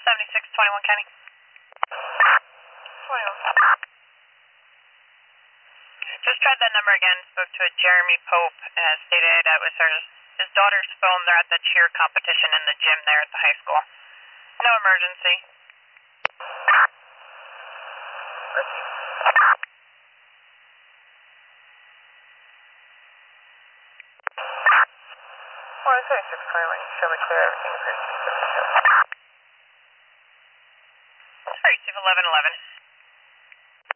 7621 County. 21. Just tried that number again. Spoke to a Jeremy Pope. Stated that was his daughter's phone. They're at the cheer competition in the gym there at the high school. No emergency. Received. 7621. Show me clear. Everything appears to be good. Receive 1111.